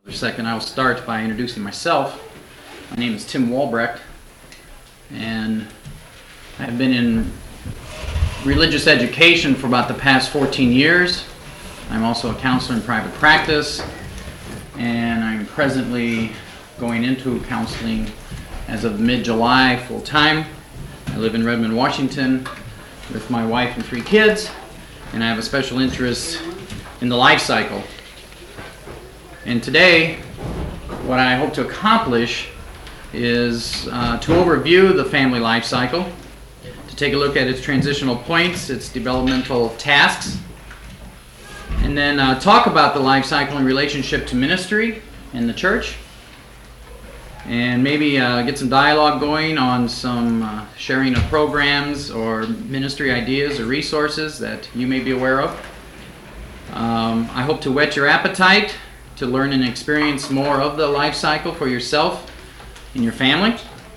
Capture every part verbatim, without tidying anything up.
For a second, I'll start by introducing myself. My name is Tim Walbrecht, and I've been in religious education for about the past fourteen years. I'm also a counselor in private practice, and I'm presently going into counseling as of mid-July full-time. I live in Redmond, Washington with my wife and three kids, and I have a special interest in the life cycle. And today, what I hope to accomplish is uh, to overview the family life cycle, to take a look at its transitional points, its developmental tasks, and then uh, talk about the life cycle in relationship to ministry and the church, and maybe uh, get some dialogue going on some uh, sharing of programs or ministry ideas or resources that you may be aware of. Um, I hope to whet your appetite to learn and experience more of the life cycle for yourself and your family.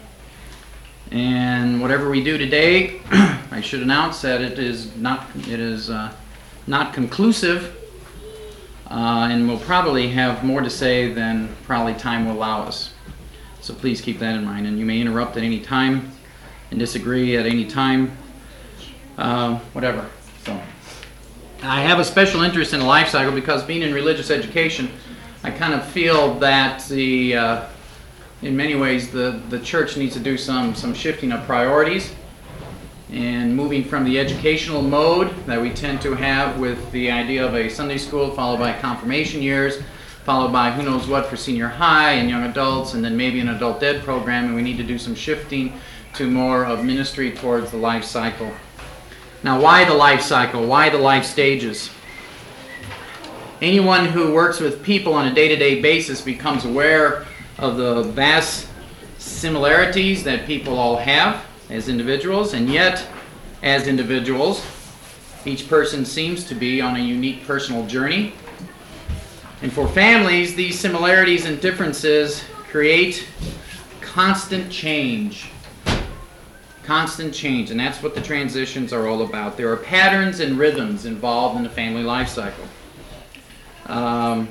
And whatever we do today, I should announce that it is not it is uh, not conclusive, uh, and we'll probably have more to say than probably time will allow us. So please keep that in mind, and you may interrupt at any time and disagree at any time, uh, whatever. So I have a special interest in the life cycle because being in religious education, I kind of feel that the, uh, in many ways, the, the church needs to do some, some shifting of priorities and moving from the educational mode that we tend to have with the idea of a Sunday school followed by confirmation years, followed by who knows what for senior high and young adults, and then maybe an adult ed program, and we need to do some shifting to more of ministry towards the life cycle. Now, why the life cycle? Why the life stages? Anyone who works with people on a day-to-day basis becomes aware of the vast similarities that people all have as individuals, and yet, as individuals, each person seems to be on a unique personal journey. And for families, these similarities and differences create constant change. Constant change, and that's what the transitions are all about. There are patterns and rhythms involved in the family life cycle. Um,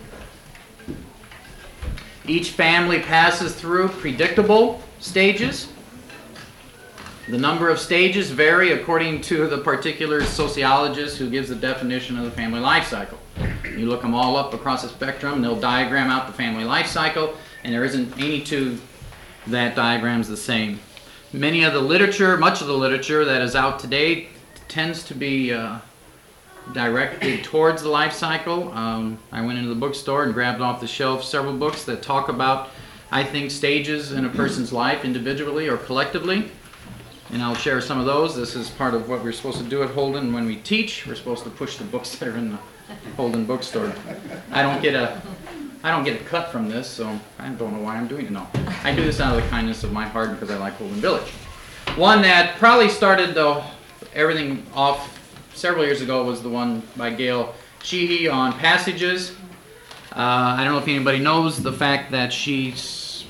each family passes through predictable stages. The number of stages vary according to the particular sociologist who gives the definition of the family life cycle. You look them all up across the spectrum, and they'll diagram out the family life cycle, and there isn't any two that diagram's the same. Many of the literature, much of the literature that is out today tends to be uh, directed towards the life cycle. Um, I went into the bookstore and grabbed off the shelf several books that talk about, I think, stages in a person's life individually or collectively. And I'll share some of those. This is part of what we're supposed to do at Holden when we teach. We're supposed to push the books that are in the Holden bookstore. I don't get a I don't get a cut from this, so I don't know why I'm doing it. No, I do this out of the kindness of my heart because I like Holden Village. One that probably started the, everything off several years ago was the one by Gail Sheehy on passages. Uh, I don't know if anybody knows the fact that she's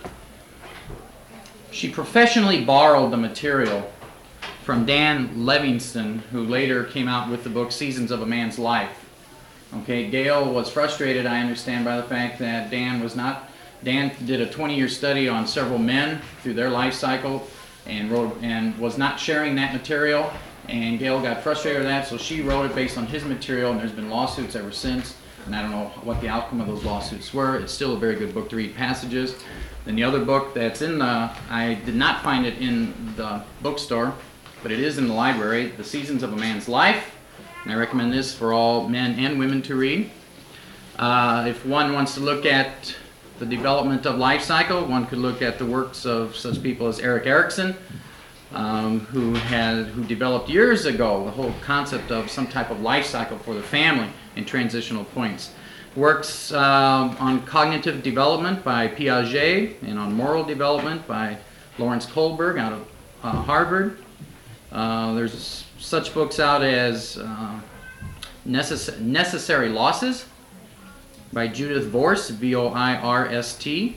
she professionally borrowed the material from Dan Livingston, who later came out with the book Seasons of a Man's Life. Okay, Gail was frustrated, I understand, by the fact that Dan was not, Dan did a twenty-year study on several men through their life cycle and wrote and was not sharing that material, and Gail got frustrated with that, so she wrote it based on his material, and there's been lawsuits ever since, and I don't know what the outcome of those lawsuits were. It's still a very good book to read passages. Then the other book that's in the, I did not find it in the bookstore, but it is in the library, The Seasons of a Man's Life. And I recommend this for all men and women to read. Uh, if one wants to look at the development of life cycle, one could look at the works of such people as Erik Erikson, um, who had who developed years ago the whole concept of some type of life cycle for the family and transitional points. Works uh, on cognitive development by Piaget and on moral development by Lawrence Kohlberg out of uh, Harvard. Uh, there's such books out as uh, Necess- Necessary Losses by Judith Vorst, V O I R S T.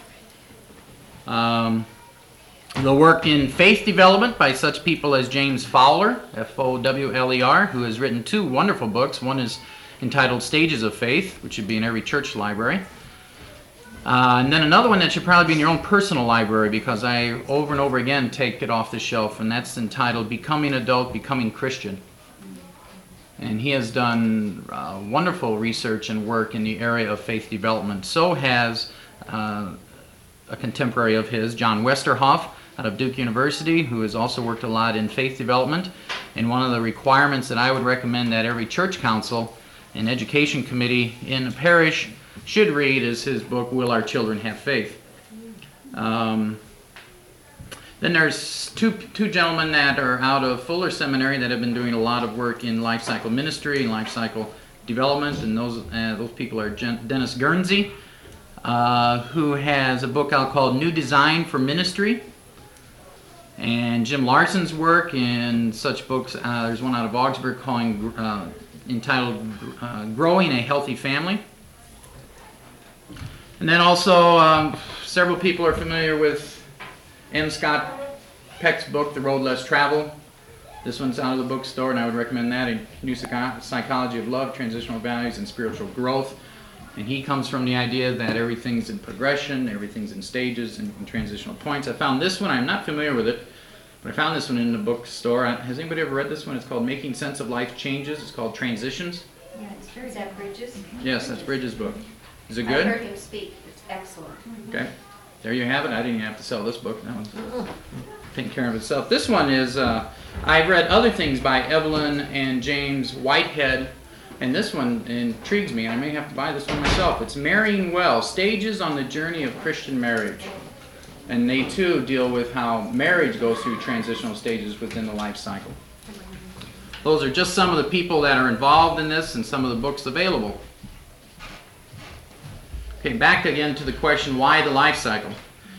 Um, the work in faith development by such people as James Fowler, F O W L E R, who has written two wonderful books. One is entitled Stages of Faith, which should be in every church library. Uh, and then another one that should probably be in your own personal library, because I over and over again take it off the shelf, and that's entitled Becoming Adult, Becoming Christian. And he has done uh, wonderful research and work in the area of faith development. So has uh, a contemporary of his, John Westerhoff, out of Duke University, who has also worked a lot in faith development. And one of the requirements that I would recommend that every church council and education committee in a parish should read is his book, Will Our Children Have Faith? Um, then there's two, two gentlemen that are out of Fuller Seminary that have been doing a lot of work in life cycle ministry and life cycle development, and those, uh, those people are Gen- Dennis Guernsey, uh, who has a book out called New Design for Ministry, and Jim Larson's work in such books. Uh, there's one out of Augsburg calling, uh, entitled uh, Growing a Healthy Family. And then also, um, several people are familiar with M. Scott Peck's book, The Road Less Traveled. This one's out of the bookstore, and I would recommend that. A New Psychology of Love, Transitional Values, and Spiritual Growth. And he comes from the idea that everything's in progression, everything's in stages and, and transitional points. I found this one. I'm not familiar with it, but I found this one in the bookstore. Has anybody ever read this one? It's called Making Sense of Life Changes. It's called Transitions. Yeah, it's very, is that Bridges? Yes, that's Bridges' book. Is it good? I heard him speak. It's excellent. Okay. There you have it. I didn't even have to sell this book. That one's taking care of itself. This one is, uh, I've read other things by Evelyn and James Whitehead, and this one intrigues me. I may have to buy this one myself. It's Marrying Well, Stages on the Journey of Christian Marriage. And they, too, deal with how marriage goes through transitional stages within the life cycle. Those are just some of the people that are involved in this and some of the books available. Okay, back again to the question, why the life cycle?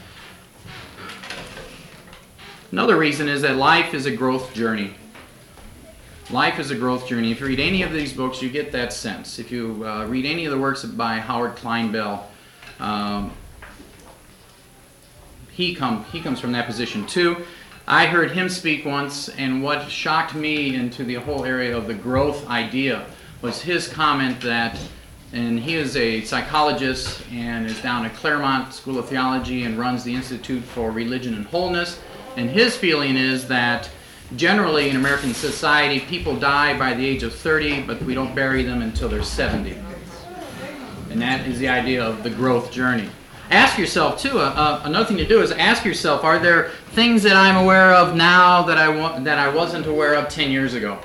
Another reason is that life is a growth journey. Life is a growth journey. If you read any of these books, you get that sense. If you uh, read any of the works by Howard Kleinbell, um, he, come, he comes from that position too. I heard him speak once, and what shocked me into the whole area of the growth idea was his comment that, and he is a psychologist and is down at Claremont School of Theology and runs the Institute for Religion and Wholeness. And his feeling is that generally in American society, people die by the age of thirty, but we don't bury them until they're seventy. And that is the idea of the growth journey. Ask yourself, too, uh, uh, another thing to do is ask yourself, are there things that I'm aware of now that I, wa- that I wasn't aware of ten years ago?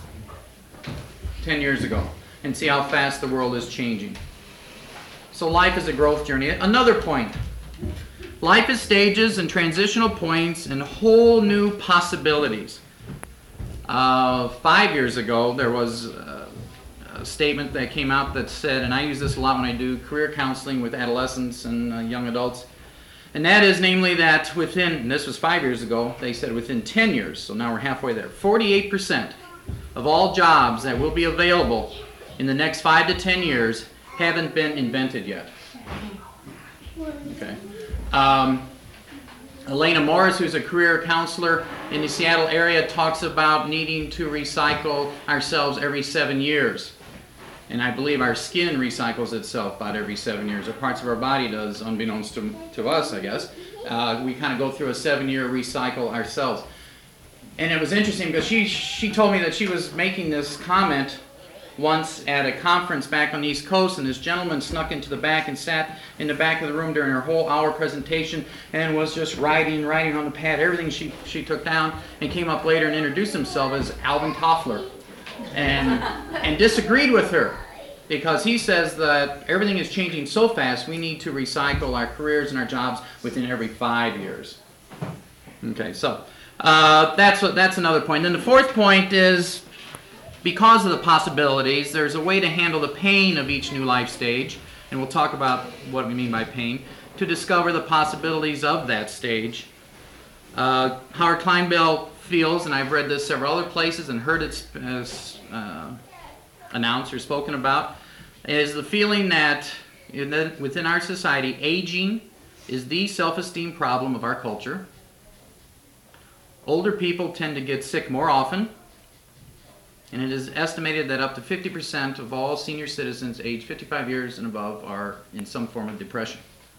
ten years ago. And see how fast the world is changing. So life is a growth journey. Another point. Life is stages and transitional points and whole new possibilities. Uh, five years ago, there was a, a statement that came out that said, and I use this a lot when I do career counseling with adolescents and uh, young adults, and that is namely that within, and this was five years ago, they said within ten years, so now we're halfway there, forty-eight percent of all jobs that will be available in the next five to ten years haven't been invented yet. Okay. Um, Elena Morris, who's a career counselor in the Seattle area, talks about needing to recycle ourselves every seven years. And I believe our skin recycles itself about every seven years, or parts of our body does, unbeknownst to, to us, I guess. Uh, we kind of go through a seven-year recycle ourselves. And it was interesting because she, she told me that she was making this comment once at a conference back on the East Coast, and this gentleman snuck into the back and sat in the back of the room during her whole hour presentation and was just writing, writing on the pad, everything she, she took down, and came up later and introduced himself as Alvin Toffler, and, and disagreed with her because he says that everything is changing so fast we need to recycle our careers and our jobs within every five years. Okay, so uh, that's, what, that's another point. And then the fourth point is, because of the possibilities, there's a way to handle the pain of each new life stage, and we'll talk about what we mean by pain, to discover the possibilities of that stage. Uh, Howard Kleinbell feels, and I've read this several other places and heard it uh, announced or spoken about, is the feeling that in the, within our society, aging is the self-esteem problem of our culture. Older people tend to get sick more often. And it is estimated that up to fifty percent of all senior citizens aged fifty-five years and above are in some form of depression.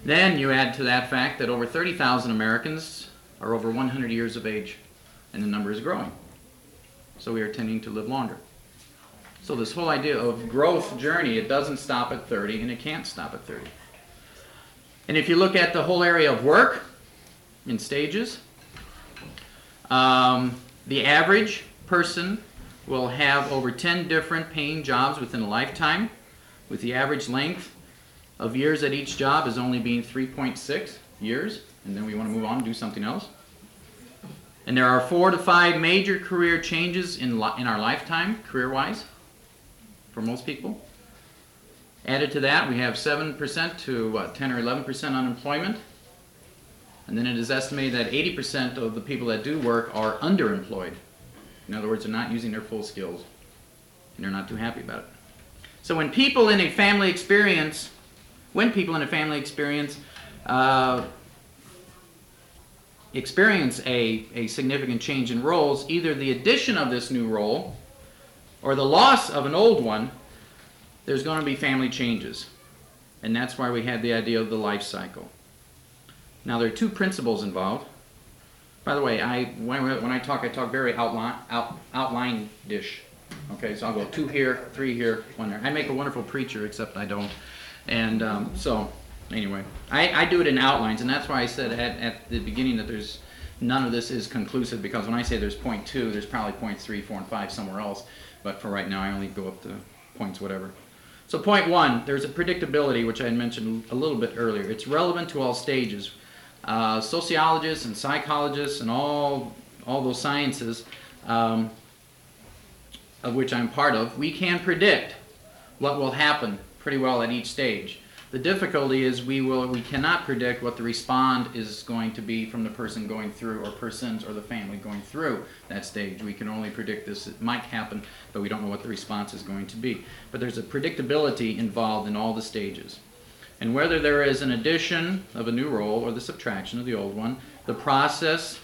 Then you add to that fact that over thirty thousand Americans are over one hundred years of age, and the number is growing. So we are tending to live longer. So this whole idea of growth journey, it doesn't stop at thirty, and it can't stop at thirty. And if you look at the whole area of work in stages, um, the average person will have over ten different paying jobs within a lifetime, with the average length of years at each job is only being three point six years, and then we want to move on and do something else. And there are four to five major career changes in, li- in our lifetime, career-wise, for most people. Added to that, we have seven percent to what, ten or eleven percent unemployment. And then it is estimated that eighty percent of the people that do work are underemployed. In other words, they're not using their full skills, and they're not too happy about it. So when people in a family experience, when people in a family experience uh, experience a, a significant change in roles, either the addition of this new role or the loss of an old one, there's going to be family changes. And that's why we have the idea of the life cycle. Now, there are two principles involved. By the way, I when, when I talk, I talk very outline, out, outline-ish. Okay, so I'll go two here, three here, one there. I make a wonderful preacher, except I don't. And um, so, anyway, I, I do it in outlines, and that's why I said at, at the beginning that there's none of this is conclusive, because when I say there's point two, there's probably point three, four, and five somewhere else. But for right now, I only go up to points whatever. So point one, there's a predictability, which I had mentioned a little bit earlier. It's relevant to all stages. Uh, sociologists and psychologists and all, all those sciences, um, of which I'm part of, we can predict what will happen pretty well at each stage. The difficulty is we will we cannot predict what the response is going to be from the person going through, or persons or the family going through that stage. We can only predict this. It might happen, but we don't know what the response is going to be. But there's a predictability involved in all the stages. And whether there is an addition of a new role or the subtraction of the old one, the process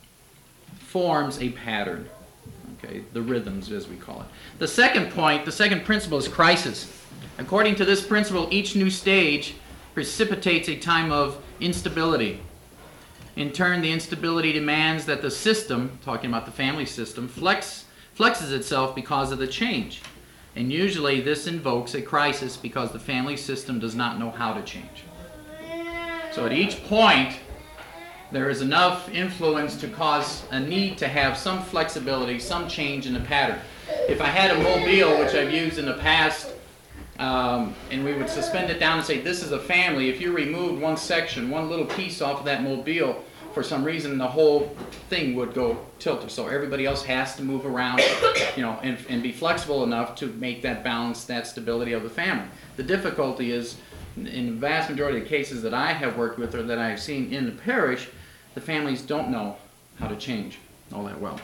forms a pattern. Okay, the rhythms, as we call it. The second point, the second principle is crisis. According to this principle, each new stage precipitates a time of instability. In turn, the instability demands that the system, talking about the family system, flex, flexes itself because of the change. And usually this invokes a crisis because the family system does not know how to change. So at each point, there is enough influence to cause a need to have some flexibility, some change in the pattern. If I had a mobile, which I've used in the past, um, and we would suspend it down and say, this is a family, if you removed one section, one little piece off of that mobile, for some reason the whole thing would go tilted. So everybody else has to move around, you know, and, and be flexible enough to make that balance, that stability of the family. The difficulty is, in the vast majority of cases that I have worked with or that I've seen in the parish, the families don't know how to change all that well.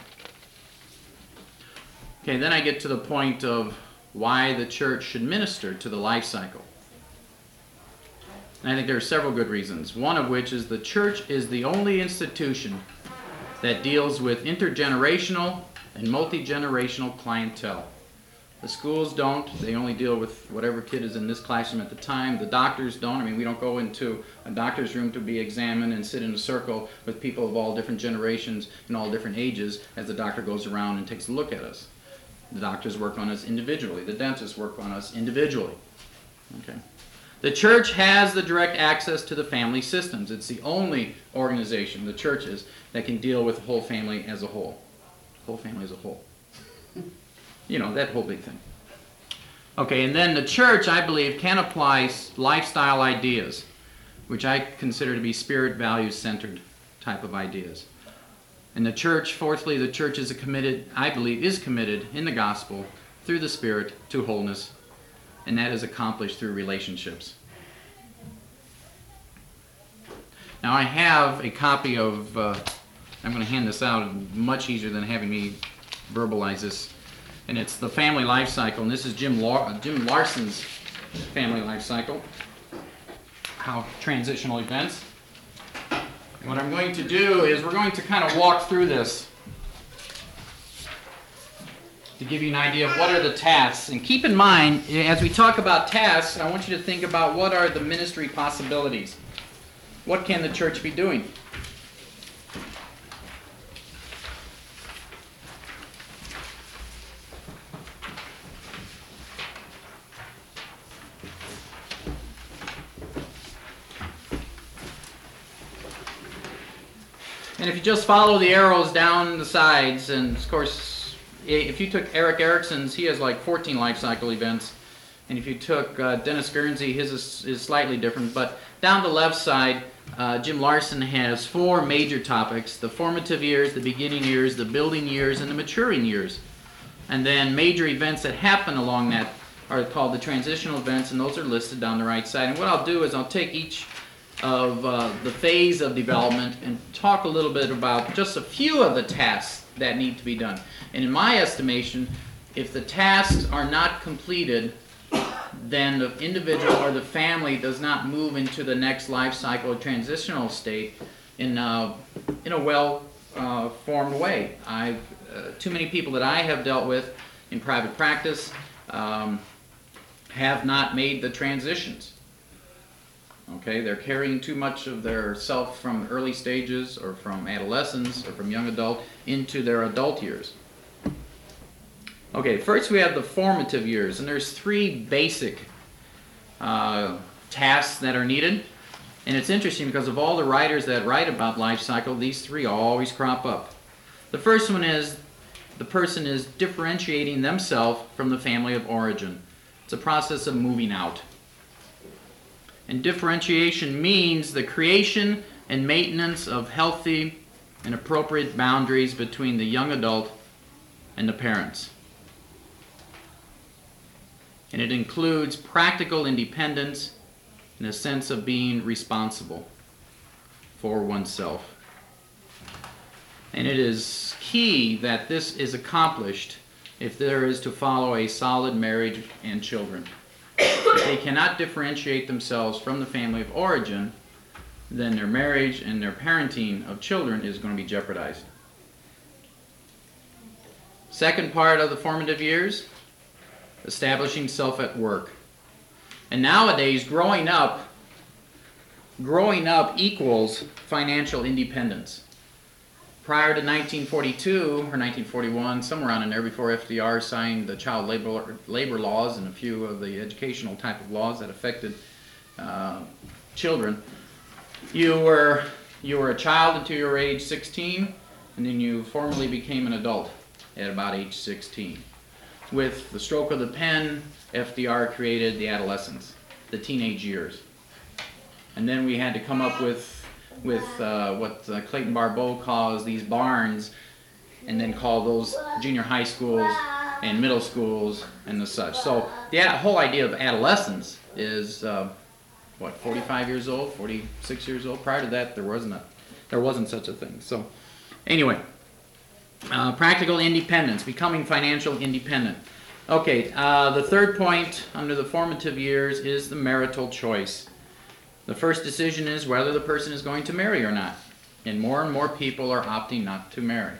Okay, then I get to the point of why the church should minister to the life cycle. And I think there are several good reasons. One of which is the church is the only institution that deals with intergenerational and multi-generational clientele. The schools don't. They only deal with whatever kid is in this classroom at the time. The doctors don't. I mean, we don't go into a doctor's room to be examined and sit in a circle with people of all different generations and all different ages as the doctor goes around and takes a look at us. The doctors work on us individually. The dentists work on us individually. Okay. The church has the direct access to the family systems. It's the only organization, the church is, that can deal with the whole family as a whole. The whole family as a whole. You know, that whole big thing. Okay, and then the church, I believe, can apply lifestyle ideas, which I consider to be spirit values-centered type of ideas. And the church, fourthly, the church is a committed, I believe, is committed in the gospel through the Spirit to wholeness, and that is accomplished through relationships. Now I have a copy of, uh, I'm going to hand this out, much easier than having me verbalize this, and it's the family life cycle, and this is Jim, Lar- Jim Larson's family life cycle, how transitional events. And what I'm going to do is we're going to kind of walk through this to give you an idea of what are the tasks. And keep in mind, as we talk about tasks, I want you to think about what are the ministry possibilities. what can the church be doing? And if you just follow the arrows down the sides, and of course, if you took Eric Erickson's, he has like fourteen life cycle events. And if you took uh, Dennis Guernsey, his is, is slightly different. But down the left side, uh, Jim Larson has four major topics: the formative years, the beginning years, the building years, and the maturing years. And then major events that happen along that are called the transitional events, and those are listed down the right side. And what I'll do is I'll take each of uh, the phase of development and talk a little bit about just a few of the tasks that need to be done. And in my estimation, if the tasks are not completed, then the individual or the family does not move into the next life cycle or transitional state in a, in a well uh, formed way. I've uh, too many people that I have dealt with in private practice um, have not made the transitions. Okay, they're carrying too much of their self from early stages or from adolescence or from young adult into their adult years. Okay, first we have the formative years, and there's three basic uh, tasks that are needed. And it's interesting because of all the writers that write about life cycle, these three always crop up. The first one is the person is differentiating themselves from the family of origin. It's a process of moving out. And differentiation means the creation and maintenance of healthy and appropriate boundaries between the young adult and the parents. And it includes practical independence and a sense of being responsible for oneself. And it is key that this is accomplished if there is to follow a solid marriage and children. If they cannot differentiate themselves from the family of origin, then their marriage and their parenting of children is going to be jeopardized. Second part of the formative years, establishing self at work. And nowadays, growing up, growing up equals financial independence. Prior to nineteen forty-two or nineteen forty-one, somewhere around in there, before F D R signed the child labor labor laws and a few of the educational type of laws that affected uh, children, you were you were a child until you were age sixteen, and then you formally became an adult at about age sixteen. With the stroke of the pen, F D R created the adolescence, the teenage years, and then we had to come up with with uh, what uh, Clayton Barbeau calls these barns, and then call those junior high schools and middle schools and the such. So the whole idea of adolescence is uh, what, forty-five years old, forty-six years old. Prior to that, there wasn't a, there wasn't such a thing. So anyway, uh, practical independence, becoming financial independent. Okay, uh, the third point under the formative years is the marital choice. The first decision is whether the person is going to marry or not. And more and more people are opting not to marry.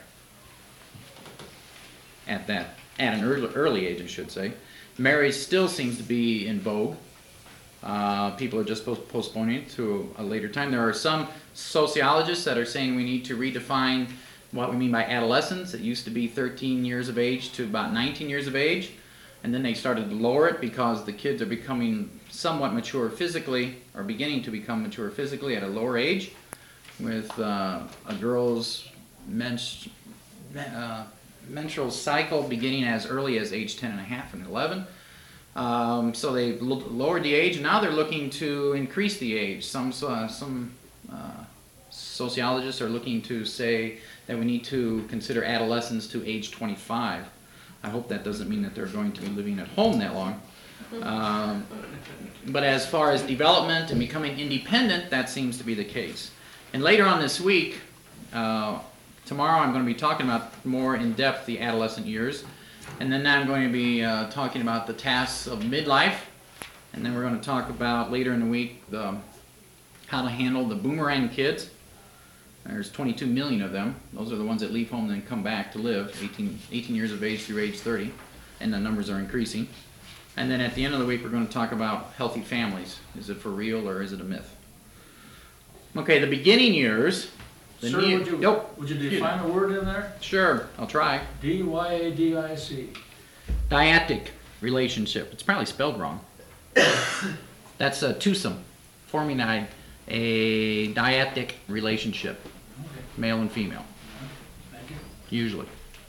At that, at an early, early age, I should say. Marriage still seems to be in vogue. Uh, people are just post- postponing it to a later time. There are some sociologists that are saying we need to redefine what we mean by adolescence. It used to be thirteen years of age to about nineteen years of age. And then they started to lower it because the kids are becoming somewhat mature physically, or beginning to become mature physically at a lower age, with uh, a girl's menst- uh, menstrual cycle beginning as early as age ten and a half and eleven. Um, so they l- lowered the age, and now they're looking to increase the age. Some, uh, some uh, sociologists are looking to say that we need to consider adolescence to age twenty-five. I hope that doesn't mean that they're going to be living at home that long. Um, but as far as development and becoming independent, that seems to be the case. And later on this week, uh, tomorrow I'm going to be talking about more in depth the adolescent years. And then I'm going to be uh, talking about the tasks of midlife. And then we're going to talk about later in the week the, how to handle the boomerang kids. There's twenty-two million of them. Those are the ones that leave home and then come back to live, eighteen, eighteen years of age through age thirty. And the numbers are increasing. And then at the end of the week, we're going to talk about healthy families. Is it for real or is it a myth? Okay, the beginning years. The Sir, neo- would you, Yep, would you define a word in there? sure, I'll try. D Y A D I C. Dyadic relationship. It's probably spelled wrong. That's a twosome, forming a, a dyadic relationship, Okay, male and female, thank you. usually.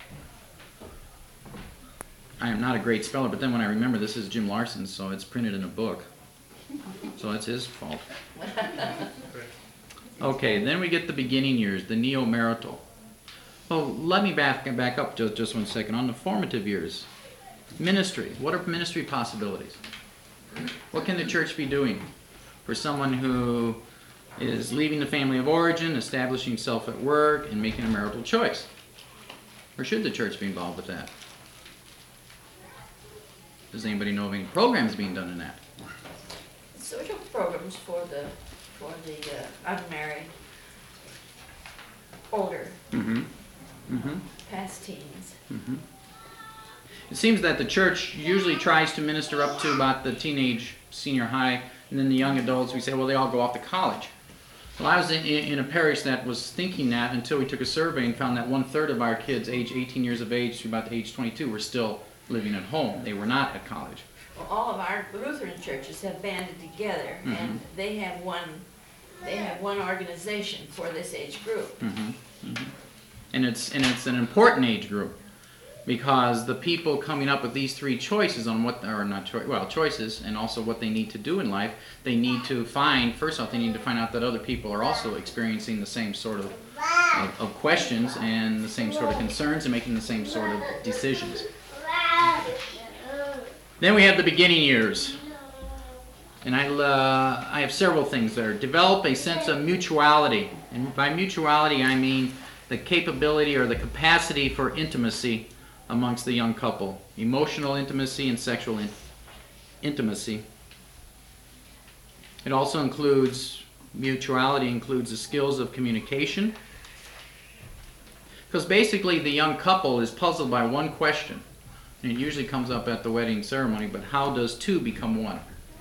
I am not a great speller, but then when I remember this is Jim Larson's, so it's printed in a book. So that's his fault. Okay, then we get the beginning years, the neo-marital. Well, let me back, back up just, just one second. On the formative years, ministry. What are ministry possibilities? What can the church be doing for someone who is leaving the family of origin, establishing self at work, and making a marital choice? Or should the church be involved with that? Does anybody know of any programs being done in that? Social programs for the, for the uh, unmarried, older, Mm-hmm. Mm-hmm. past teens. Mm-hmm. It seems that the church usually tries to minister up to about the teenage, senior high, and then the young adults, we say, well, they all go off to college. Well, I was in, in a parish that was thinking that until we took a survey and found that one-third of our kids age eighteen years of age to about age twenty-two were still living at home. They were not at college. Well, all of our Lutheran churches have banded together, Mhm. and they have one, they have one organization for this age group. Mm-hmm. Mm-hmm. And it's and it's an important age group because the people coming up with these three choices on what are not choi- well choices and also what they need to do in life, they need to find first off they need to find out that other people are also experiencing the same sort of of, of questions and the same sort of concerns and making the same sort of decisions. Then we have the beginning years. And I, uh, I have several things there. Develop a sense of mutuality. And by mutuality, I mean the capability or the capacity for intimacy amongst the young couple. Emotional intimacy and sexual in- intimacy. It also includes, mutuality includes the skills of communication. Because basically the young couple is puzzled by one question. And it usually comes up at the wedding ceremony, but how does two become one?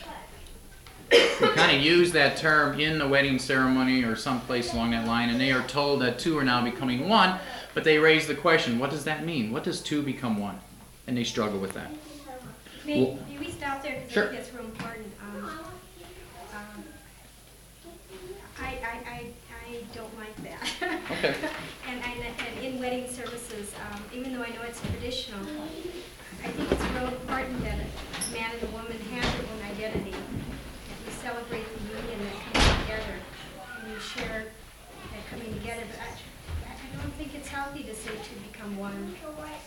We kind of use that term in the wedding ceremony or someplace along that line, and they are told that two are now becoming one, but they raise the question, what does that mean? What does two become one? And they struggle with that. May, Well- may we stop there, because Sure. I think that's real important. Um, um, I, I, I, I don't like that. Okay. And, I, and in wedding services, um, even though I know it's traditional, I think it's real important that a man and a woman have their own identity. That we celebrate the union that comes together, and we share that coming together. But I, I don't think it's healthy to say two become one.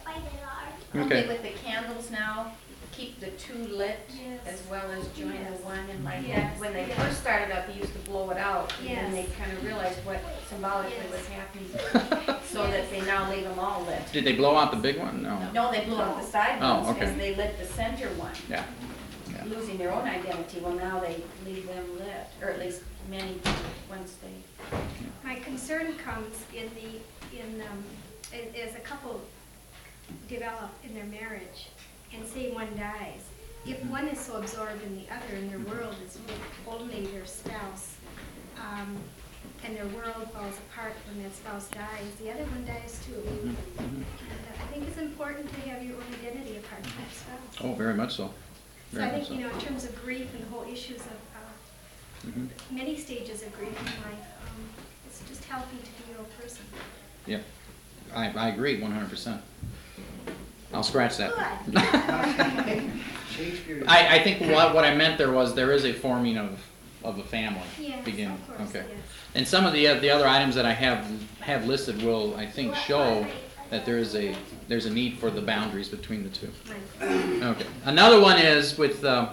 Only Okay. with the candles now, keep the two lit Yes. as well as join the Yes. one. And like Yes, that, when they yes. first started up, they used to blow it out. And then they Yes. kind of realized what symbolically Yes. was happening, so that they now leave them all lit. Did they blow out the big one? No. No, they blew out the side Oh, ones okay. because they lit the center one, Yeah. Yeah. losing their own identity. Well, now they leave them lit, or at least many do once they. My concern comes in the, in, um, as, as a couple develop in their marriage, and say one dies, if one is so absorbed in the other, and their world is with only their spouse, um, and their world falls apart when that spouse dies, the other one dies too. And uh, I think it's important to have your own identity apart from your spouse. Oh, very much so. So Very I much think, so. you know, in terms of grief and the whole issues of, uh, Mhm. many stages of grief in life, um, it's just healthy to be your own person. Yeah. I, I agree one hundred percent. I'll scratch that. Shakespeare. I, I think what, what I meant there was there is a forming of, of a family Yes, beginning. of course, Okay. yes. And some of the the other items that I have have listed will I think show that there is a there's a need for the boundaries between the two. Right. Okay. Another one is with uh,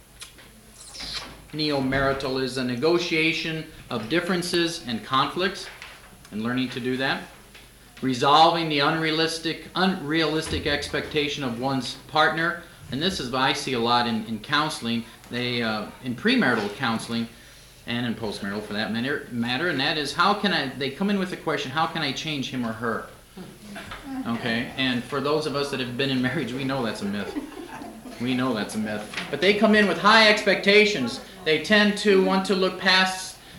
neo-marital is a negotiation of differences and conflicts, and learning to do that. Resolving the unrealistic unrealistic expectation of one's partner, and this is what I see a lot in, in counseling. They uh, in premarital counseling, and in postmarital for that matter, matter, and that is how can I? They come in with the question, how can I change him or her? Okay, and for those of us that have been in marriage, we know that's a myth. We know that's a myth. But they come in with high expectations. They tend to want to look past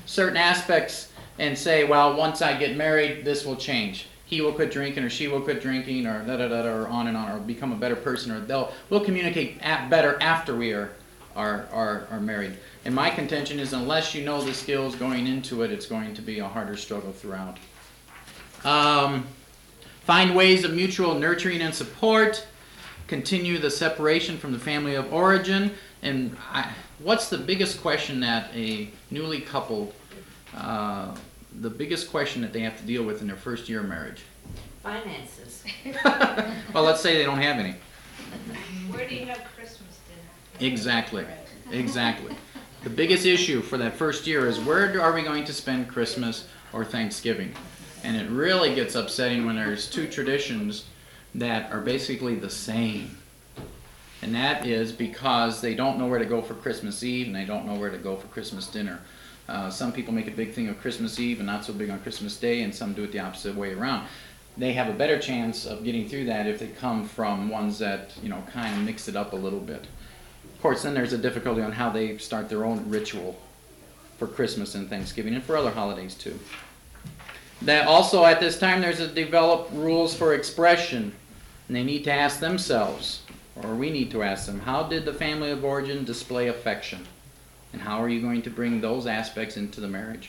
certain aspects and say, well, once I get married, this will change. He will quit drinking, or she will quit drinking, or da da da, or on and on, or become a better person, or they'll we'll communicate at better after we are are are, are married. And my contention is, unless you know the skills going into it, it's going to be a harder struggle throughout. Um, find ways of mutual nurturing and support. Continue the separation from the family of origin. And I, what's the biggest question that a newly coupled, uh, the biggest question that they have to deal with in their first year of marriage? Finances. Well, let's say they don't have any. Where do you have Christmas dinner? Exactly. Exactly. The biggest issue for that first year is, where are we going to spend Christmas or Thanksgiving? And it really gets upsetting when there's two traditions that are basically the same. And that is because they don't know where to go for Christmas Eve, and they don't know where to go for Christmas dinner. Uh, some people make a big thing of Christmas Eve and not so big on Christmas Day, and some do it the opposite way around. They have a better chance of getting through that if they come from ones that, you know, kind of mix it up a little bit. Of course, then there's a difficulty on how they start their own ritual for Christmas and Thanksgiving, and for other holidays too. That also, at this time, there's a developed rules for expression, and they need to ask themselves, or we need to ask them, how did the family of origin display affection? And how are you going to bring those aspects into the marriage?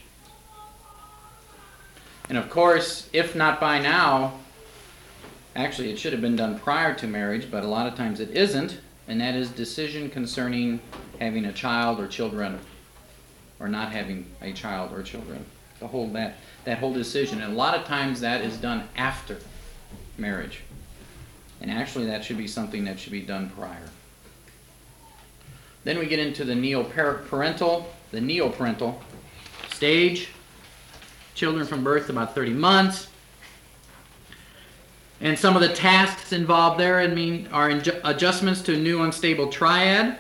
And of course, if not by now, actually it should have been done prior to marriage, but a lot of times it isn't, and that is decision concerning having a child or children, or not having a child or children. The whole that that whole decision, and a lot of times that is done after marriage. And actually that should be something that should be done prior. Then we get into the neo-parental, the neo-parental stage. Children from birth to about thirty months. And some of the tasks involved there, I mean, are adjustments to a new unstable triad.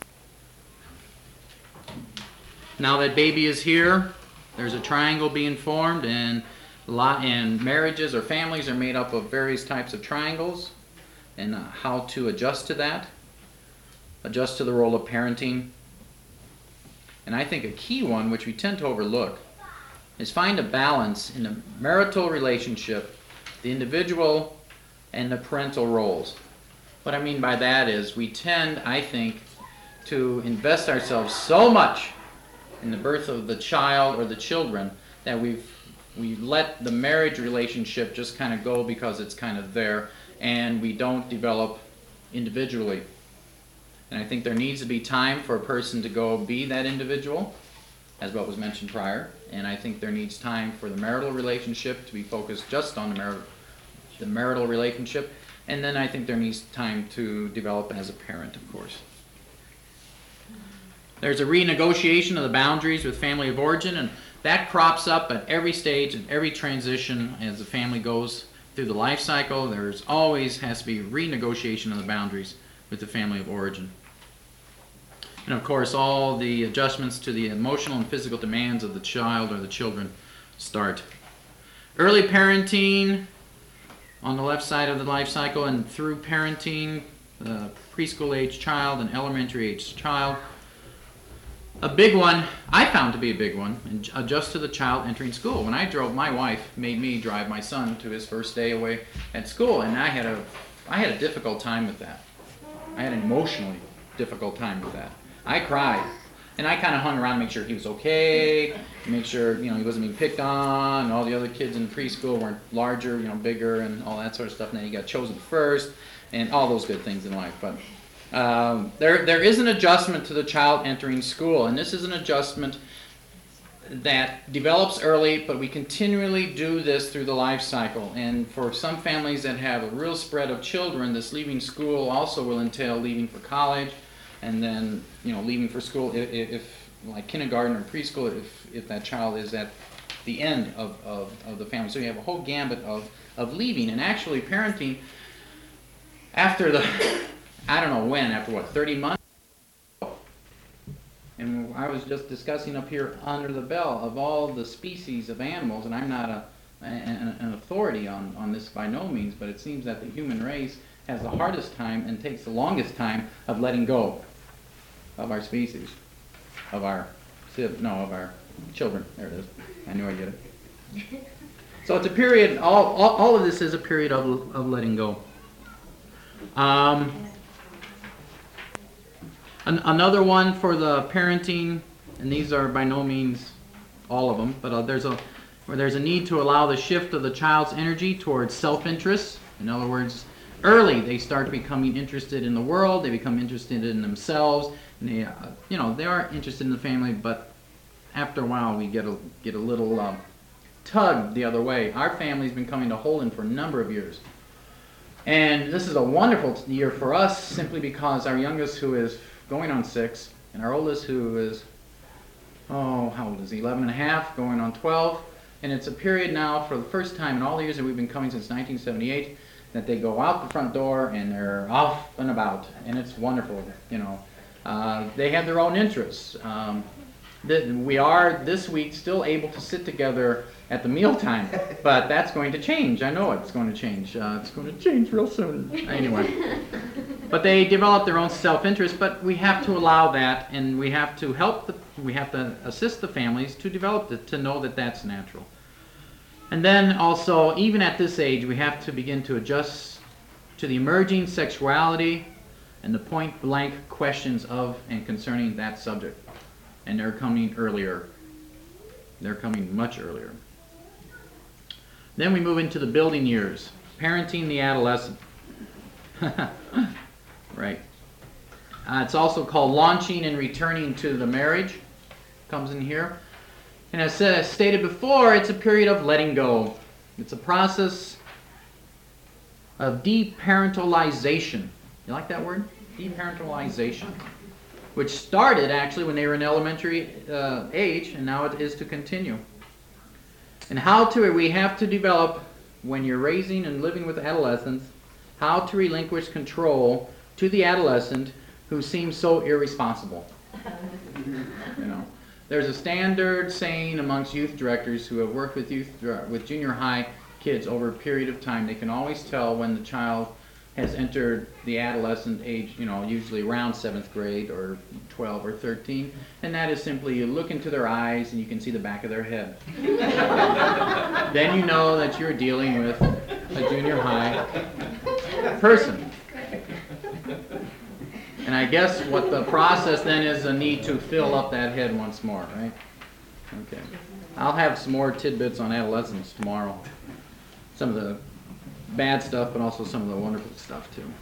Now that baby is here, there's a triangle being formed, and a lot, and marriages or families are made up of various types of triangles, and uh, how to adjust to that, adjust to the role of parenting. And I think a key one, which we tend to overlook, is find a balance in the marital relationship, the individual, and the parental roles. What I mean by that is, we tend, I think, to invest ourselves so much in the birth of the child or the children that we've we let the marriage relationship just kind of go because it's kind of there, and we don't develop individually. And I think there needs to be time for a person to go be that individual, as what was mentioned prior. And I think there needs time for the marital relationship to be focused just on the, mar- the marital relationship. And then I think there needs time to develop as a parent, of course. There's a renegotiation of the boundaries with family of origin, and that crops up at every stage and every transition as the family goes through the life cycle. There's always has to be renegotiation of the boundaries with the family of origin. And of course, all the adjustments to the emotional and physical demands of the child or the children start. Early parenting on the left side of the life cycle, and through parenting, the preschool age child and elementary age child. A big one, I found to be a big one, and adjust to the child entering school. When I drove, my wife made me drive my son to his first day away at school, and I had a, I had a difficult time with that. I had an emotionally difficult time with that. I cried, and I kind of hung around to make sure he was okay, make sure, you know, he wasn't being picked on, and all the other kids in preschool weren't larger, you know, bigger, and all that sort of stuff. And then he got chosen first, and all those good things in life. But um, there, there is an adjustment to the child entering school, and this is an adjustment that develops early, but we continually do this through the life cycle. And for some families that have a real spread of children, this leaving school also will entail leaving for college, and then, you know, leaving for school if, if like kindergarten or preschool, if, if that child is at the end of, of, of the family. So you have a whole gambit of, of leaving. And actually parenting, after the, I don't know when, after what, thirty months? And I was just discussing up here under the bell of all the species of animals, and I'm not a, an, an authority on, on this by no means, but it seems that the human race has the hardest time and takes the longest time of letting go of our species, of our, no, of our children. There it is. I knew I'd get it. So it's a period, all, all, all of this is a period of, of letting go. Um, an, another one for the parenting, and these are by no means all of them, but uh, there's a where there's a need to allow the shift of the child's energy towards self-interest. In other words, early they start becoming interested in the world, they become interested in themselves, and they, uh, you know, they are interested in the family, but after a while we get a, get a little uh, tug the other way. Our family's been coming to Holden for a number of years. And this is a wonderful year for us simply because our youngest, who is going on six, and our oldest, who is, oh, how old is he, eleven and a half, going on twelve. And it's a period now, for the first time in all the years that we've been coming since nineteen seventy-eight, that they go out the front door and they're off and about. And it's wonderful, you know. Uh, they have their own interests. Um, th- we are, this week, still able to sit together at the mealtime, but that's going to change. I know it's going to change. Uh, it's going to change real soon. Anyway. But they develop their own self-interest, but we have to allow that, and we have to help, the, we have to assist the families to develop it, to know that that's natural. And then also, even at this age, we have to begin to adjust to the emerging sexuality and the point-blank questions of and concerning that subject. And they're coming earlier. They're coming much earlier. Then we move into the building years, parenting the adolescent. Right. Uh, it's also called launching and returning to the marriage. Comes in here. And as said, as stated before, it's a period of letting go. It's a process of deparentalization. You like that word? Deparentalization. Which started actually when they were in elementary uh, age, and now it is to continue. And how to, we have to develop, when you're raising and living with adolescents, how to relinquish control to the adolescent who seems so irresponsible. You know, there's a standard saying amongst youth directors who have worked with youth with junior high kids over a period of time. They can always tell when the child has entered the adolescent age, you know, usually around seventh grade or twelve or thirteen, and that is simply you look into their eyes and you can see the back of their head. Then you know that you're dealing with a junior high person. And I guess what the process then is a need to fill up that head once more, right? Okay. I'll have some more tidbits on adolescence tomorrow. Some of the bad stuff, but also some of the wonderful stuff too.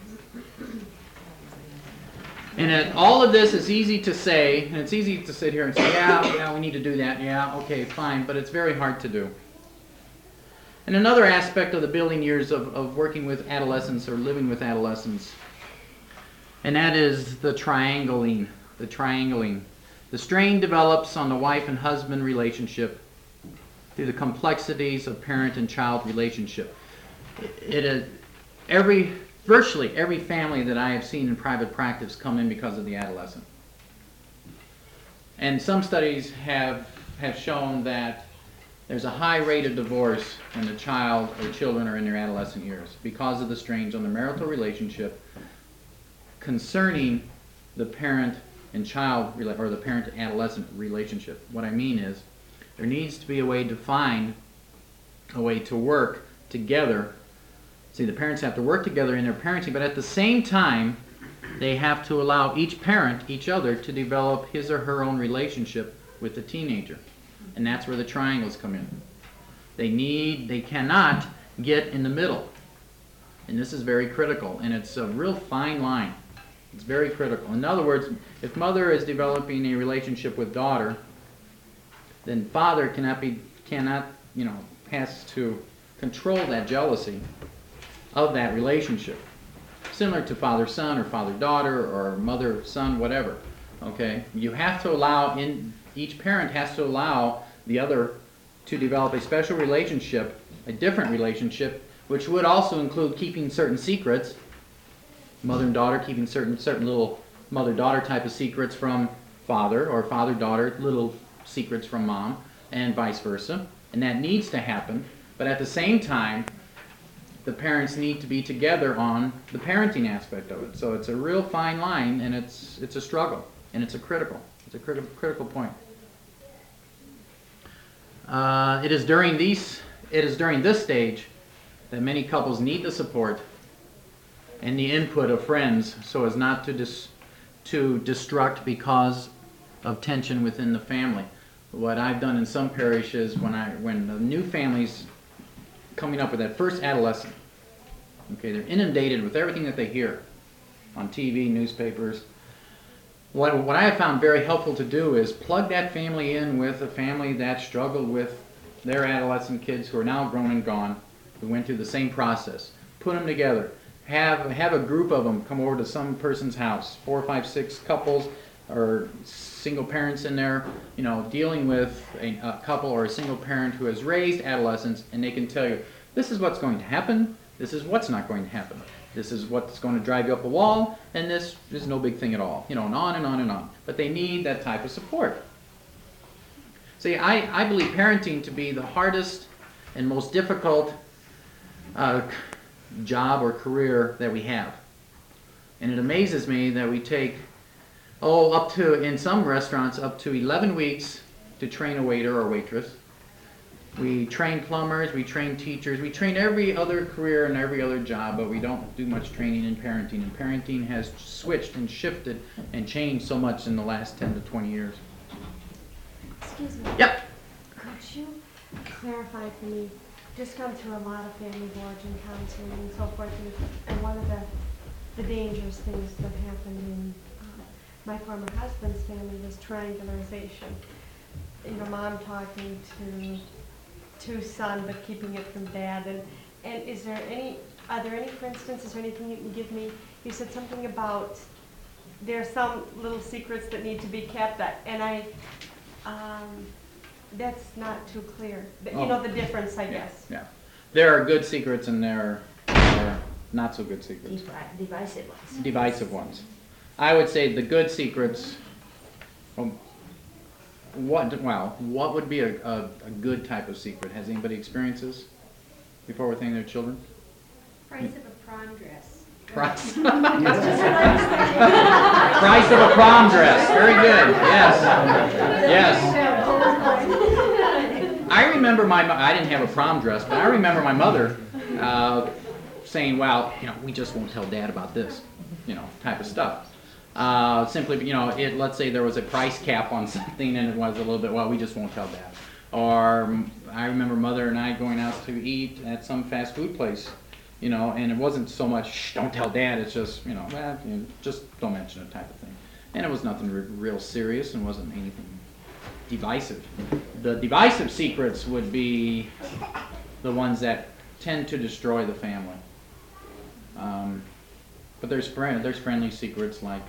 And it, all of this is easy to say, and it's easy to sit here and say, yeah, yeah, we need to do that, yeah, okay, fine, but it's very hard to do. And another aspect of the building years of, of working with adolescents or living with adolescents, and that is the triangling, the triangling. The strain develops on the wife and husband relationship through the complexities of parent and child relationship. It is every, virtually every family that I have seen in private practice come in because of the adolescent. And some studies have, have shown that there's a high rate of divorce when the child or children are in their adolescent years because of the strains on the marital relationship concerning the parent and child, or the parent-adolescent relationship. What I mean is, there needs to be a way to find a way to work together. See, the parents have to work together in their parenting, but at the same time, they have to allow each parent, each other, to develop his or her own relationship with the teenager. And that's where the triangles come in. They need, they cannot get in the middle. And this is very critical, and it's a real fine line. It's very critical. In other words, if mother is developing a relationship with daughter, then father cannot be, cannot, you know, has to control that jealousy of that relationship. Similar to father-son or father-daughter or mother-son, whatever. Okay? You have to allow, in each parent has to allow the other to develop a special relationship, a different relationship, which would also include keeping certain secrets. Mother and daughter keeping certain certain little mother-daughter type of secrets from father, or father-daughter little secrets from mom, and vice versa. And that needs to happen. But at the same time, the parents need to be together on the parenting aspect of it. So it's a real fine line, and it's it's a struggle, and it's a critical. It's a critical critical point. Uh, it is during these, it is during this stage that many couples need the support and the input of friends so as not to dis, to destruct because of tension within the family. What I've done in some parishes, when I when the new families coming up with that first adolescent, okay, they're inundated with everything that they hear on T V, newspapers. What, what I have found very helpful to do is plug that family in with a family that struggled with their adolescent kids who are now grown and gone, who went through the same process. Put them together. Have, have a group of them come over to some person's house, four, five, six couples or single parents in there, you know, dealing with a, a couple or a single parent who has raised adolescents, and they can tell you, this is what's going to happen, this is what's not going to happen. This is what's going to drive you up a wall, and this is no big thing at all. You know, and on and on and on. But they need that type of support. See, I, I believe parenting to be the hardest and most difficult uh, job or career that we have. And it amazes me that we take, oh, up to, in some restaurants, up to eleven weeks to train a waiter or waitress. We train plumbers, we train teachers, we train every other career and every other job, but we don't do much training in parenting. And parenting has switched and shifted and changed so much in the last ten to twenty years. Excuse me. Yep. Could you clarify for me, just gone through a lot of family boards and counseling and so forth, and, and one of the, the dangerous things that happened in uh, my former husband's family was triangularization. You know, mom talking to to son, but keeping it from dad. And, and is there any, are there any, for instance, is there anything you can give me? You said something about there are some little secrets that need to be kept, that, and I, um, that's not too clear. But, you Oh. know, the difference, I Yeah, guess. yeah. There are good secrets and there are not so good secrets. Devi- divisive ones. Divisive ones. I would say the good secrets, um, what, well, what would be a, a, a good type of secret? Has anybody experienced this before with any of their children? Price of a prom dress. Price. Price of a prom dress. Very good. Yes. Yes. I remember my, mo- I didn't have a prom dress, but I remember my mother uh, saying, well, you know, we just won't tell Dad about this, you know, type of stuff. Uh, simply, you know, it, let's say there was a price cap on something and it was a little bit, well, we just won't tell Dad. Or um, I remember Mother and I going out to eat at some fast food place, you know, and it wasn't so much, shh, don't tell Dad, it's just, you know, well, you know, just don't mention it type of thing. And it was nothing re- real serious and wasn't anything divisive. The divisive secrets would be the ones that tend to destroy the family. Um, but there's friend, there's friendly secrets like,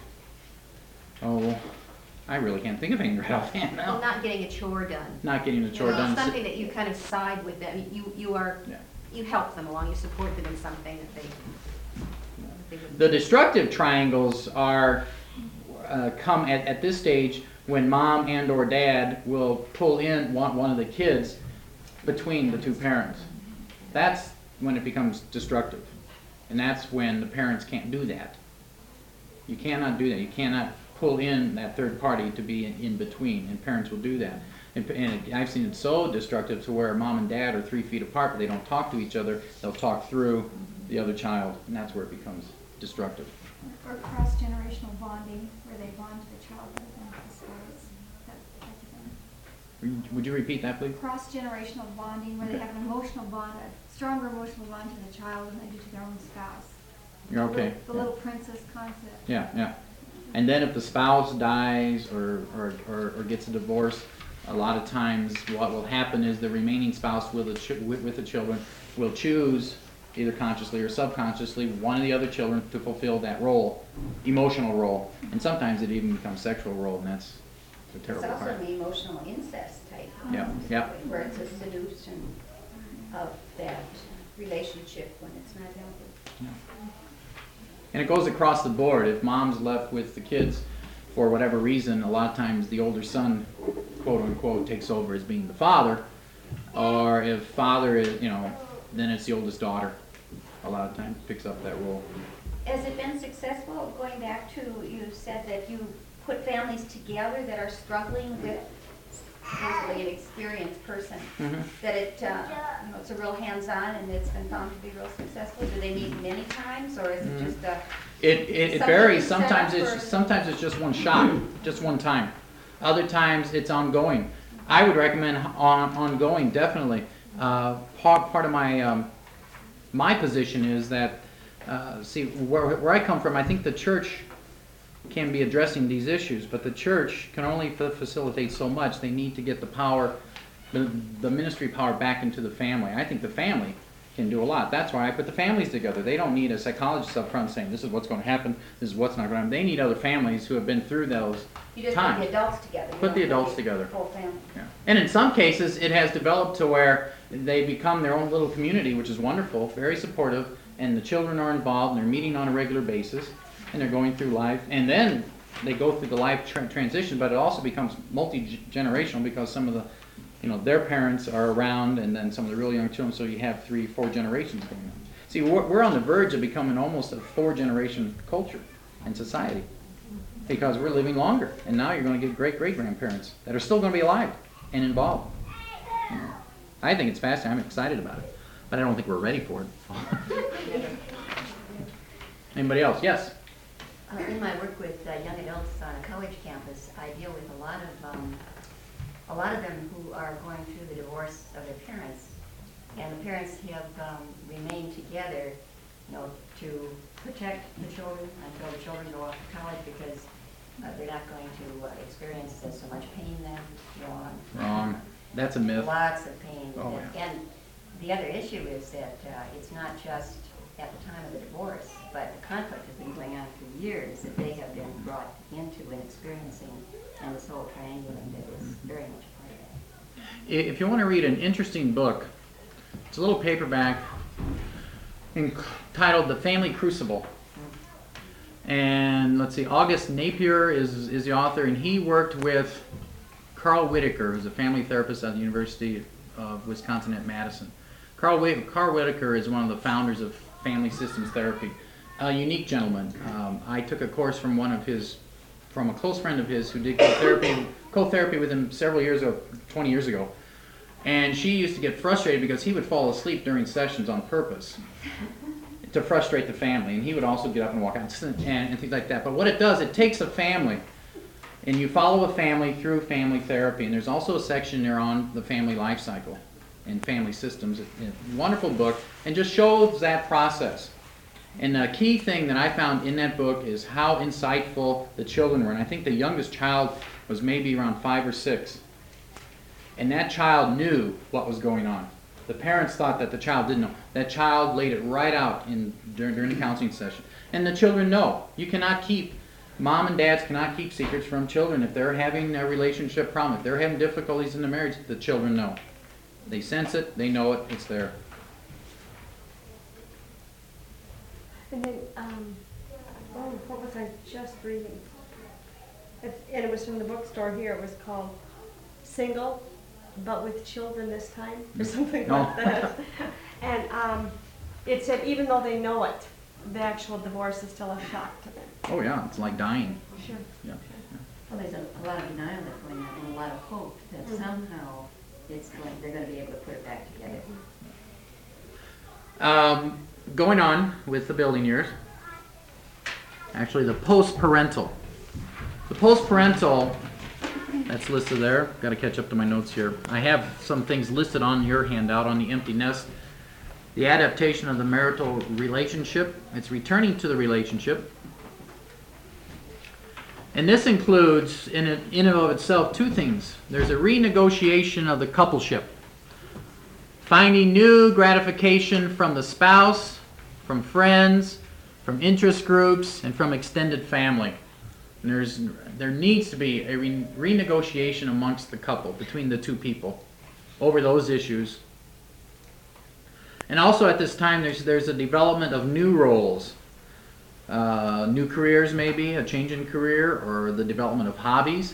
oh, I really can't think of anything right offhand now. Well, not getting a chore done. Not getting the You chore know, done. Something that you kind of side with them, you, you are, Yeah. you help them along, you support them in something that they, that they wouldn't. The destructive triangles are uh, come at, at this stage when mom and or dad will pull in one, one of the kids between the two parents. That's when it becomes destructive. And that's when the parents can't do that. You cannot do that. You cannot pull in that third party to be in, in between, and parents will do that. And, and it, I've seen it so destructive to where mom and dad are three feet apart, but they don't talk to each other. They'll talk through the other child, and that's where it becomes destructive. Or cross-generational bonding, where they bond to the child rather than the spouse, that type of thing. Would you repeat that, please? Cross-generational bonding, where they have an emotional bond, a stronger emotional bond to the child than they do to their own spouse. You're The okay. little- The little princess concept. Yeah, yeah. And then if the spouse dies or, or, or, or gets a divorce, a lot of times what will happen is the remaining spouse with the, ch- with, with the children will choose, either consciously or subconsciously, one of the other children to fulfill that role, emotional role. And sometimes it even becomes sexual role, and that's the It's terrible also part. the emotional incest type. Yeah, yeah. Where it's a seduction of that relationship when it's not healthy. And it goes across the board. If mom's left with the kids for whatever reason, a lot of times the older son, quote unquote, takes over as being the father. Or if father is, you know, then it's the oldest daughter. A lot of times picks up that role. Has it been successful, going back to, you said that you put families together that are struggling with supposedly an experienced person, Mhm. that it, uh, you know, it's a real hands-on and it's been found to be real successful? Do they meet many times, or is it Mhm. just a, It, it, it Something varies. set Sometimes up it's for- sometimes it's just one shot, just one time. Other times it's ongoing. I would recommend on, ongoing, definitely. Uh, part part of my um, my position is that uh, see where where I come from. I think the church can be addressing these issues, but the church can only fa- facilitate so much. They need to get the power, the, the ministry power back into the family. I think the family can do a lot. That's why I put the families together. They don't need a psychologist up front saying, this is what's going to happen, this is what's not going to happen. They need other families who have been through those you just put times. the adults together? you Put don't the adults the together. Full family. Yeah. And in some cases, it has developed to where they become their own little community, which is wonderful, very supportive, and the children are involved, and they're meeting on a regular basis, and they're going through life. And then they go through the life tra- transition, but it also becomes multi-generational because some of the, you know, their parents are around, and then some of the really young children, so you have three, four generations going on. See, we're, we're on the verge of becoming almost a four-generation culture and society because we're living longer, and now you're going to get great-great-grandparents that are still going to be alive and involved. You know, I think it's fascinating. I'm excited about it, but I don't think we're ready for it. Anybody else? Yes? Uh, in my work with uh, young adults on a college campus, I deal with a lot of um, a lot of them who are going through the divorce of their parents, and the parents have um, remained together, you know, to protect the children until the children go off to college because uh, they're not going to uh, experience uh, so much pain then. Wrong. Wrong. That's a myth. Lots of pain. Oh, and, yeah. and the other issue is that uh, it's not just at the time of the divorce, but the conflict has been going on for years that they have been brought into and experiencing, and this whole triangulating that is very much a part of that. If you want to read an interesting book, it's a little paperback entitled The Family Crucible. And let's see, August Napier is, is the author, and he worked with Carl Whitaker, who's a family therapist at the University of Wisconsin at Madison. Carl, Whit- Carl Whitaker is one of the founders of family systems therapy. A unique gentleman. Um, I took a course from one of his, from a close friend of his who did co-therapy, co-therapy with him several years ago, twenty years ago. And she used to get frustrated because he would fall asleep during sessions on purpose to frustrate the family. And he would also get up and walk out and, and things like that. But what it does, it takes a family, and you follow a family through family therapy. And there's also a section there on the family life cycle and family systems. A, a wonderful book, and just shows that process. And the key thing that I found in that book is how insightful the children were. And I think the youngest child was maybe around five or six. And that child knew what was going on. The parents thought that the child didn't know. That child laid it right out in during, during the counseling session. And the children know. You cannot keep, mom and dads cannot keep secrets from children. If they're having a relationship problem, if they're having difficulties in the marriage, the children know. They sense it, they know it, it's there. And then, um, oh, what was I just reading? It, and it was from the bookstore here. It was called Single, but with Children This Time, or something Oh. like that. And um, it said even though they know it, the actual divorce is still a shock to them. Oh yeah, it's like dying. Sure. Yeah. Well, there's a, a lot of denial that's going on, and a lot of hope that Mhm. somehow it's going, they're going to be able to put it back together. Um, going on with the building years, actually the post-parental. The post-parental, that's listed there. Got to catch up to my notes here. I have some things listed on your handout on the empty nest. The adaptation of the marital relationship. It's returning to the relationship. And this includes, in it, in and of itself, two things. There's a renegotiation of the coupleship. Finding new gratification from the spouse, from friends, from interest groups, and from extended family. And there's, there needs to be a re- renegotiation amongst the couple, between the two people, over those issues. And also at this time, there's, there's a development of new roles. Uh, new careers maybe, a change in career, or the development of hobbies.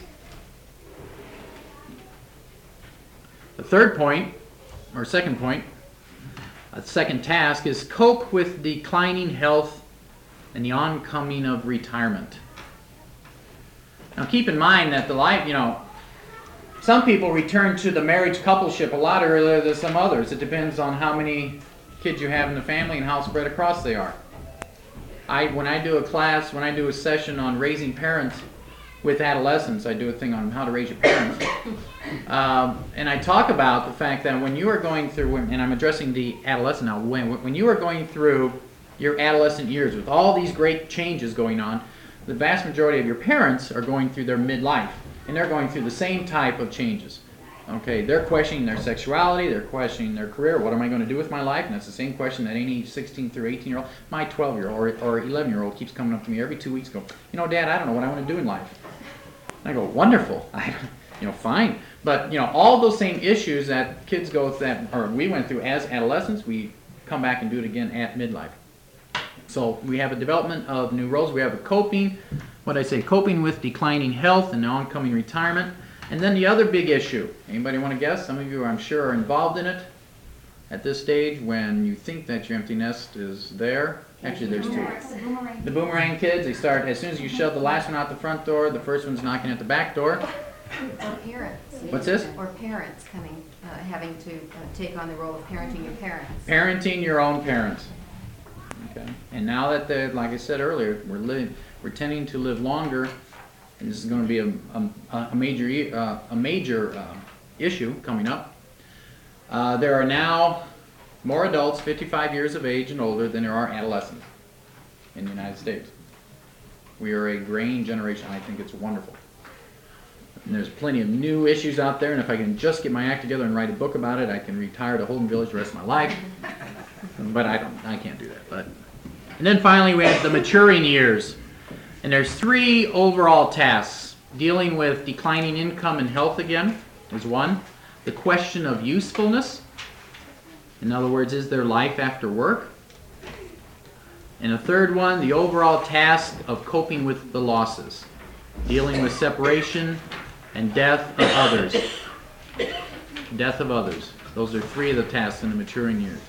The third point, or second point, a second task is cope with declining health and the oncoming of retirement. Now keep in mind that the life, you know, some people return to the marriage coupleship a lot earlier than some others. It depends on how many kids you have in the family and how spread across they are. I, when I do a class, when I do a session on raising parents with adolescents, I do a thing on how to raise your parents. Um, and I talk about the fact that when you are going through, and I'm addressing the adolescent now, when, when you are going through your adolescent years with all these great changes going on, the vast majority of your parents are going through their midlife, and they're going through the same type of changes. Okay, they're questioning their sexuality, they're questioning their career, what am I going to do with my life? And that's the same question that any sixteen through eighteen year old, my twelve year old or, or eleven year old keeps coming up to me every two weeks going, you know, Dad, I don't know what I want to do in life. And I go, wonderful, I, you know, fine. But, you know, all those same issues that kids go through, that, or we went through as adolescents, we come back and do it again at midlife. So we have a development of new roles. We have a coping, what I say, coping with declining health and oncoming retirement. And then the other big issue, anybody want to guess? Some of you, I'm sure, are involved in it at this stage when you think that your empty nest is there. Actually, there's two. The boomerang. The boomerang kids, they start, as soon as you shove the last one out the front door, the first one's knocking at the back door. Or parents. What's this? Or parents coming, uh, having to uh, take on the role of parenting your parents. Parenting your own parents. Okay. And now that they're, like I said earlier, we're living, we're tending to live longer, and this is going to be a, a, a major uh, a major uh, issue coming up. Uh, there are now more adults fifty-five years of age and older than there are adolescents in the United States. We are a graying generation. I think it's wonderful. And there's plenty of new issues out there, and if I can just get my act together and write a book about it, I can retire to Holden Village the rest of my life. But I don't, I can't do that. But and then finally we have the maturing years. And there's three overall tasks. Dealing with declining income and health again is one. The question of usefulness. In other words, is there life after work? And the third one, the overall task of coping with the losses. Dealing with separation and death of others. Death of others. Those are three of the tasks in the maturing years.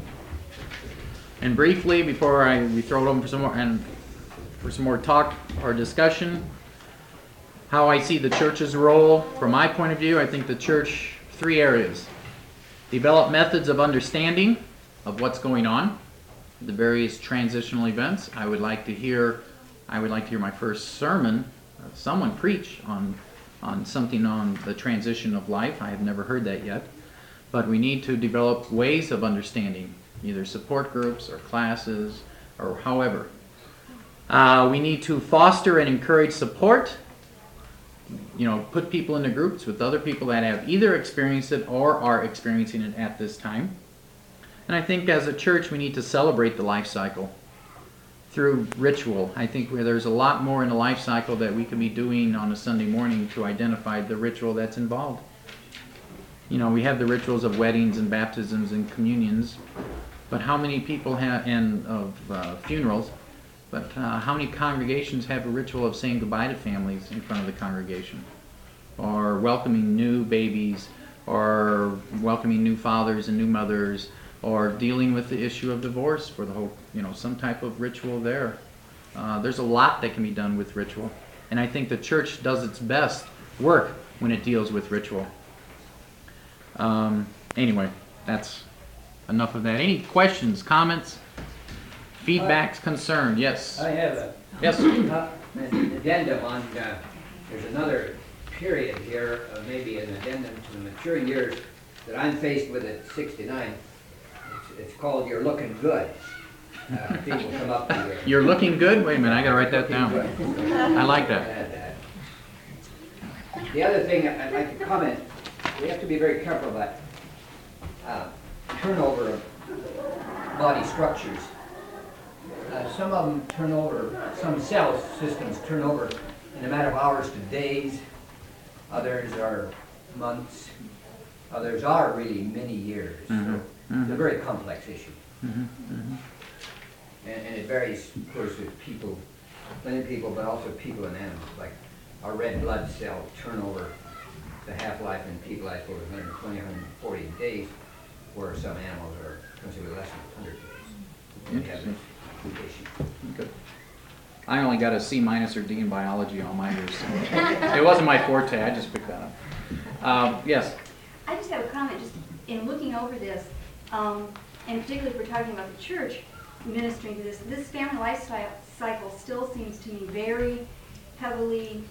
And briefly, before I we throw it open for some more and for some more talk or discussion, how I see the church's role from my point of view. I think the church, three areas: develop methods of understanding of what's going on, the various transitional events. I would like to hear, I would like to hear my first sermon, uh, someone preach on on something on the transition of life. I have never heard that yet, but we need to develop ways of understanding, either support groups or classes or however. Uh, we need to foster and encourage support. You know, put people into groups with other people that have either experienced it or are experiencing it at this time. And I think as a church we need to celebrate the life cycle through ritual. I think where there's a lot more in the life cycle that we can be doing on a Sunday morning to identify the ritual that's involved. You know, we have the rituals of weddings and baptisms and communions, but how many people have, and of uh, funerals, but uh, how many congregations have a ritual of saying goodbye to families in front of the congregation? Or welcoming new babies, or welcoming new fathers and new mothers, or dealing with the issue of divorce for the whole, you know, some type of ritual there. Uh, there's a lot that can be done with ritual. And I think the church does its best work when it deals with ritual. Um, anyway, that's enough of that. Any questions, comments? Feedbacks, concern, yes. I have a, Yes. uh, an addendum on, uh, there's another period here, uh, maybe an addendum to the maturing years that I'm faced with at sixty-nine. It's, it's called You're Looking Good. Uh, people come up to you. You're looking good? Wait a minute, I gotta write that down. I like that. And, uh, the other thing I'd like to comment, we have to be very careful about uh, turnover of body structures. Uh, some of them turn over, some cell systems turn over in a matter of hours to days. Others are months. Others are really many years. Mm-hmm. So Mm-hmm. it's a very complex issue. Mm-hmm. Mm-hmm. And, and it varies, of course, with people, many people, but also people and animals. Like our red blood cell turnover, the half-life in people, I suppose, is one hundred twenty, one hundred forty days, where some animals are considerably less than one hundred days. We have this issue. Good. I only got a C minus or D in biology all my years, so it wasn't my forte. I just picked that up. Uh, yes, I just have a comment, just in looking over this, um, and particularly if we're talking about the church ministering to this, this family lifestyle cycle still seems to me very heavily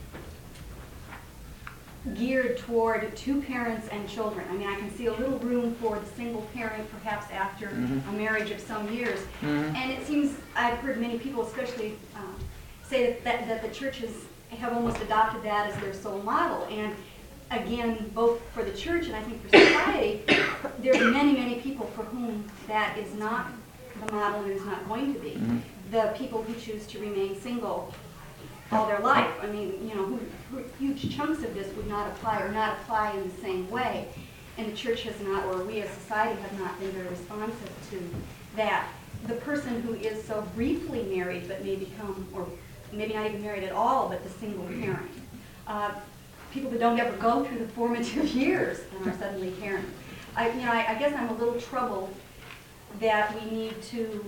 geared toward two parents and children. I mean, I can see a little room for the single parent, perhaps after Mhm. a marriage of some years. Mhm. And it seems, I've heard many people, especially um, say that, that, that the churches have almost adopted that as their sole model. And again, both for the church and I think for society, there's many, many people for whom that is not the model and is not going to be. Mhm. The people who choose to remain single all their life. I mean, you know, who, who, huge chunks of this would not apply or not apply in the same way. And the church has not, or we as society have not been very responsive to that. The person who is so briefly married but may become, or maybe not even married at all, but the single parent. Uh, people that don't ever go through the formative years and are suddenly parents. I, you know, I, I guess I'm a little troubled that we need to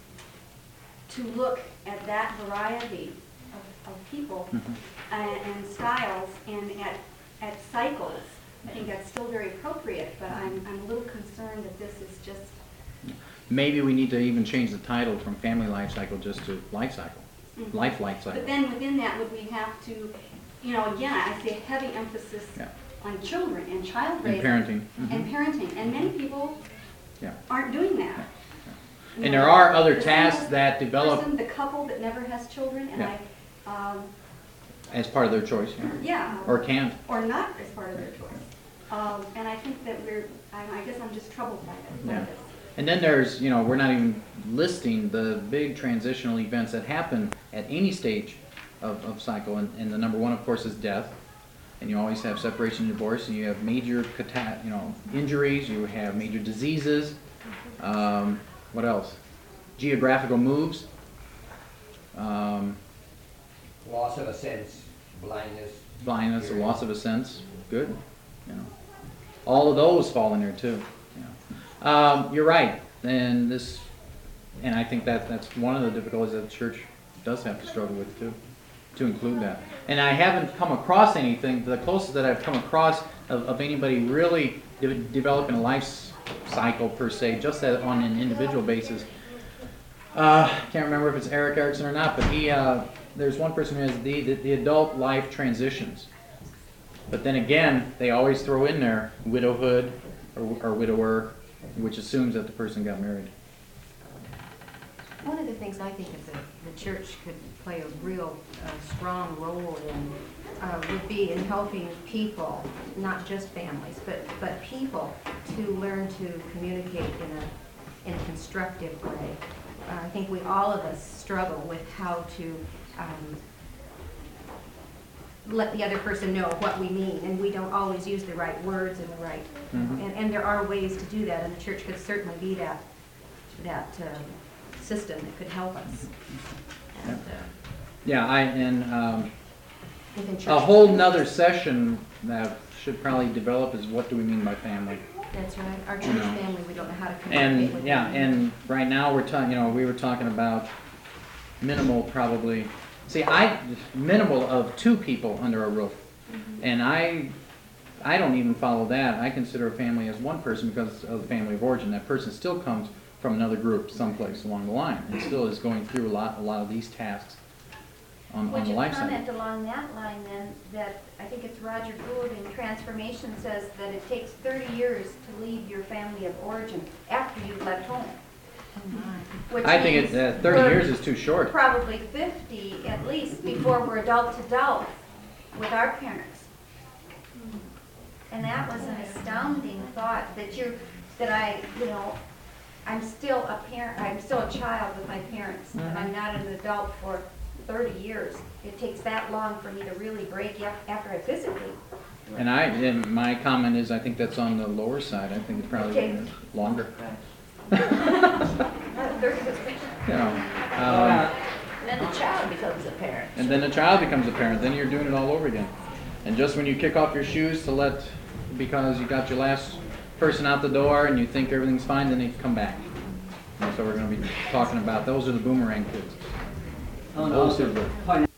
to look at that variety of, of people Mhm. and, and styles and at at cycles. I think that's still very appropriate, but I'm I'm a little concerned that this is just. maybe we need to even change the title from family life cycle just to life cycle, Mhm. life life cycle. But then within that, would we have to, you know, again, I see a heavy emphasis Yeah. on children and child And raising. parenting. And Mhm. parenting, and many people Yeah. aren't doing that. You And know, there are other the tasks single that develop person, the couple that never has children, and Yeah. I, um, as part of their choice, yeah. yeah. Or can't. Or not as part of their choice. Um, and I think that we're, I, I guess I'm just troubled by that. by Yeah. this. And then there's, you know, we're not even listing the big transitional events that happen at any stage of, of cycle. And, and the number one, of course, is death. And you always have separation and divorce, and you have major, cata- you know, injuries, you have major diseases. Um, what else? Geographical moves. Um, Loss of a sense, blindness. blindness, the loss of a sense. Good. You know, all of those fall in there too. You know. Um, you're right, and this, and I think that that's one of the difficulties that the church does have to struggle with too, to include that. And I haven't come across anything. The closest that I've come across of, of anybody really de- developing a life cycle per se, just as on an individual basis. Uh, can't remember if it's Eric Erickson or not, but he, uh, there's one person who has the, the, the adult life transitions. But then again, they always throw in there widowhood or, or widower, which assumes that the person got married. One of the things I think that the, the church could play a real uh, strong role in uh, would be in helping people, not just families, but, but people, to learn to communicate in a, in a constructive way. Uh, I think we, all of us, struggle with how to um, let the other person know what we mean, and we don't always use the right words and the right, Mhm. and, and there are ways to do that, and the church could certainly be that, that uh, system that could help us. And, uh, Yeah, I, and um, within church. a whole nother session that should probably develop is what do we mean by family? That's right, our You church know. family, we don't know how to communicate with And, yeah, them. and right now we're talking, you know, we were talking about minimal probably, see, I, minimal of two people under a roof. And I, I don't even follow that. I consider a family as one person because of the family of origin. That person still comes from another group someplace along the line and still is going through a lot, a lot of these tasks on, on Would the you life cycle. comment along that line then, that I think it's Roger Gould in Transformation says that it takes thirty years to leave your family of origin after you've left home. Which I think means it, uh, thirty we're years is too short. Probably fifty at least before we're adult to adult with our parents. And that was an astounding thought that you, that I, you know, I'm still a parent, I'm still a child with my parents, and I'm not an adult for thirty years. It takes that long for me to really break up after I physically. And I, and my comment is I think that's on the lower side. I think it's probably Okay. longer. Not thirty, You know, um, And then the child becomes a parent. and then the child becomes a parent. Then you're doing it all over again. And just when you kick off your shoes to let, because you got your last person out the door and you think everything's fine, then they come back. And so we're going to be talking about, those are the boomerang kids. Oh, no, Those are the- point